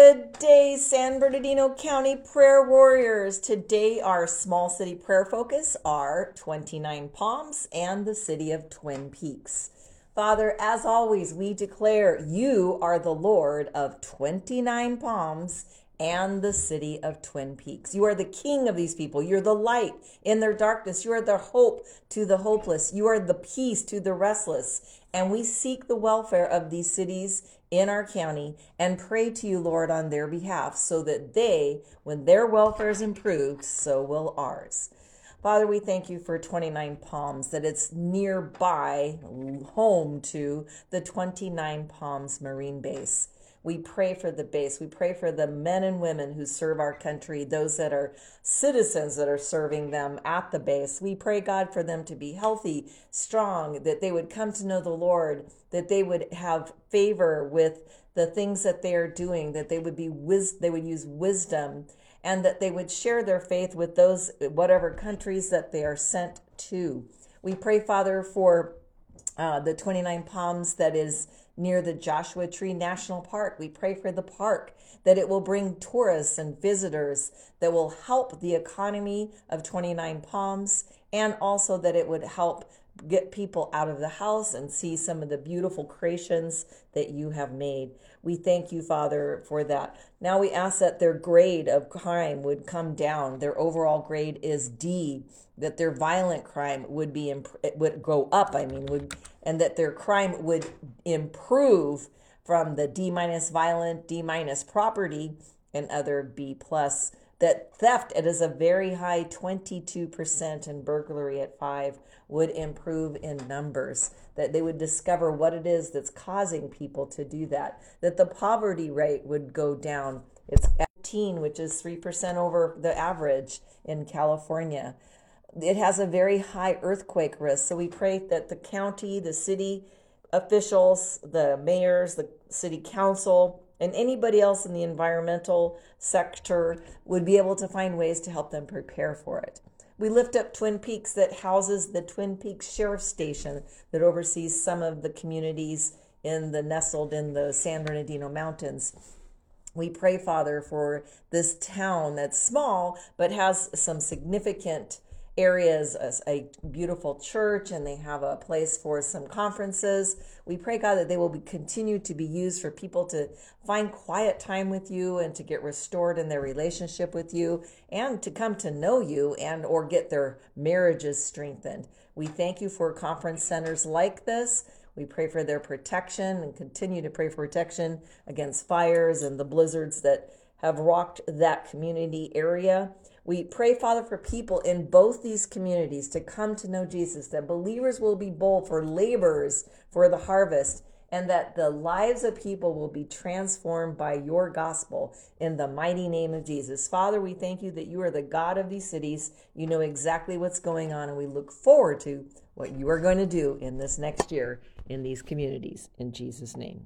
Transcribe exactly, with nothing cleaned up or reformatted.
Good day, San Bernardino County Prayer Warriors. Today, our small city prayer focus are twenty-nine Palms and the city of Twin Peaks. Father, as always, we declare you are the Lord of twenty-nine Palms and the city of Twin Peaks. You are the king of these people. You're the light in their darkness. You are the hope to the hopeless. You are the peace to the restless. And we seek the welfare of these cities in our county and pray to you, Lord, on their behalf so that they, when their welfare is improved, so will ours. Father, we thank you for twenty-nine Palms, that it's nearby, home to the twenty-nine Palms Marine Base. We pray for the base. We pray for the men and women who serve our country, those that are citizens that are serving them at the base. We pray, God, for them to be healthy, strong, that they would come to know the Lord, that they would have favor with the things that they are doing, that they would be wis- they would use wisdom, and that they would share their faith with those, whatever countries that they are sent to. We pray, Father, for uh, the twenty-nine Palms that is near the Joshua Tree National Park. We pray for the park, that it will bring tourists and visitors, that will help the economy of twenty-nine Palms, and also that it would help get people out of the house and see some of the beautiful creations that you have made. We thank you, Father, for that. Now we ask that their grade of crime would come down. Their overall grade is D, that their violent crime would be imp- would go up, I mean, would and that their crime would improve from the D minus violent, D minus property, and other B plus. That theft, it is a very high twenty-two percent, and burglary at five would improve in numbers, that they would discover what it is that's causing people to do that, that the poverty rate would go down. It's eighteen, which is three percent over the average in California. It has a very high earthquake risk, so we pray that the county, the city officials, the mayors, the city council, and anybody else in the environmental sector would be able to find ways to help them prepare for it. We lift up Twin Peaks, that houses the Twin Peaks Sheriff Station, that oversees some of the communities in the nestled in the San Bernardino Mountains. We pray, Father, for this town that's small but has some significant areas, a beautiful church, and they have a place for some conferences. We pray, God, that they will be continue to be used for people to find quiet time with you and to get restored in their relationship with you and to come to know you and or get their marriages strengthened. We thank you for conference centers like this. We pray for their protection and continue to pray for protection against fires and the blizzards that have rocked that community area. We pray, Father, for people in both these communities to come to know Jesus, that believers will be bold for laborers for the harvest, and that the lives of people will be transformed by your gospel in the mighty name of Jesus. Father, we thank you that you are the God of these cities. You know exactly what's going on, and we look forward to what you are going to do in this next year in these communities. In Jesus' name.